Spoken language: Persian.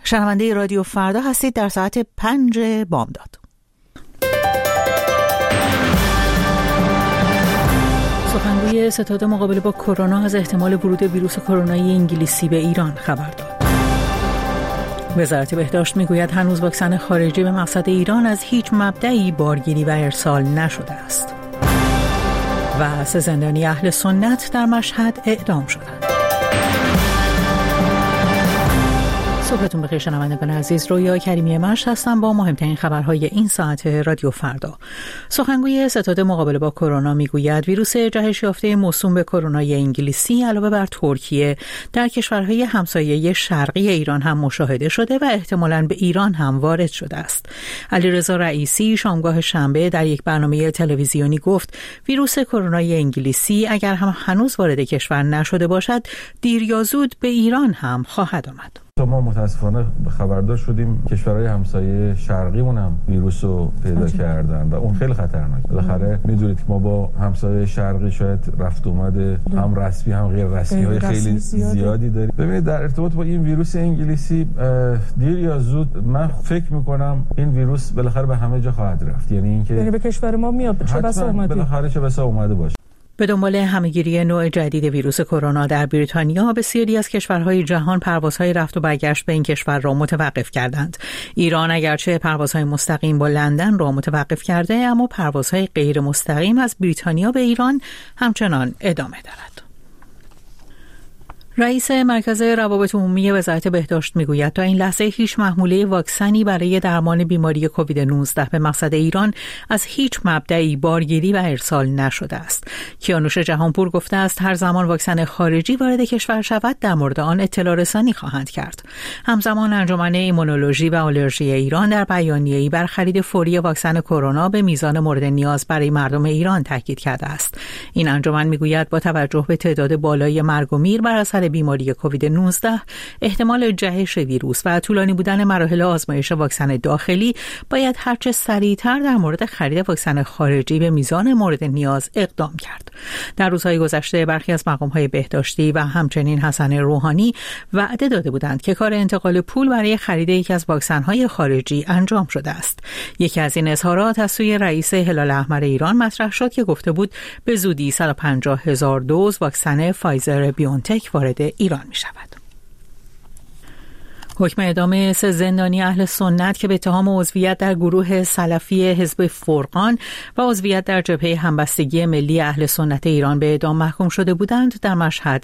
شنونده رادیو فردا هستید در ساعت 5 بامداد. سخنگوی ستاد مقابله با کرونا از احتمال ورود ویروس کرونایی انگلیسی به ایران خبر داد. وزارت بهداشت میگوید هنوز واکسن خارجی به مقصد ایران از هیچ مبدئی بارگیری و ارسال نشده است. و 3 زندانی اهل سنت در مشهد اعدام شدند. صبحتون بخیر شنوندگان عزیز، رویا کریمی مشت هستم با مهمترین خبرهای این ساعت رادیو فردا. سخنگوی ستاد مقابله با کرونا میگوید ویروس جهش یافته موسوم به کرونای انگلیسی علاوه بر ترکیه در کشورهای همسایه شرقی ایران هم مشاهده شده و احتمالاً به ایران هم وارد شده است. علیرضا رئیسی شامگاه شنبه در یک برنامه تلویزیونی گفت ویروس کرونای انگلیسی اگر هم هنوز وارد کشور نشده باشد دیر یا زود به ایران هم خواهد آمد. ما متاسفانه خبردار شدیم کشورهای همسایه شرقیمون هم ویروس رو پیدا کردن و اون خیلی خطرناکه. بالاخره میدونید که ما با همسایه شرقی شاید رفت اومد هم رسمی هم غیر رسمی های خیلی زیادی داریم. ببینید در ارتباط با این ویروس انگلیسی دیر یا زود من فکر میکنم این ویروس بالاخره به همه جا خواهد رفت، یعنی به کشور ما میاد، چه بسا اومده، بالاخره چه بسا اومده باشه. به دنبال همه‌گیری نوع جدید ویروس کرونا در بریتانیا بسیاری از کشورهای جهان پروازهای رفت و برگشت به این کشور را متوقف کردند. ایران اگرچه پروازهای مستقیم با لندن را متوقف کرده، اما پروازهای غیر مستقیم از بریتانیا به ایران همچنان ادامه دارد. رئیس مرکز روابط عمومی وزارت بهداشت میگوید تا این لحظه هیچ محموله واکسنی برای درمان بیماری کووید 19 به مقصد ایران از هیچ مبدئی بارگیری و ارسال نشده است. کیانوش جهانپور گفته است هر زمان واکسن خارجی وارد کشور شود در مورد آن اطلاع رسانی خواهند کرد. همزمان انجمن ایمونولوژی و آلرژی ایران در بیانیه‌ای بر خرید فوری واکسن کرونا به میزان مورد نیاز برای مردم ایران تاکید کرده است. این انجمن میگوید با توجه به تعداد بالای مرگ و میر بر اثر بیماری کووید 19 احتمال جهش ویروس و طولانی بودن مراحل آزمایش واکسن داخلی باید هرچه سریعتر در مورد خرید واکسن خارجی به میزان مورد نیاز اقدام کرد. در روزهای گذشته برخی از مقام‌های بهداشتی و همچنین حسن روحانی وعده داده بودند که کار انتقال پول برای خرید یکی از واکسن‌های خارجی انجام شده است. یکی از این اظهارات از سوی رئیس هلال احمر ایران مطرح شد که گفته بود به زودی 150,000 دوز واکسن فایزر بیونتک وارد ایران می شود. حکم اعدام 3 زندانی اهل سنت که به اتهام عضویت در گروه سلفی حزب فرقان و عضویت در جبهه همبستگی ملی اهل سنت ایران به اعدام محکوم شده بودند در مشهد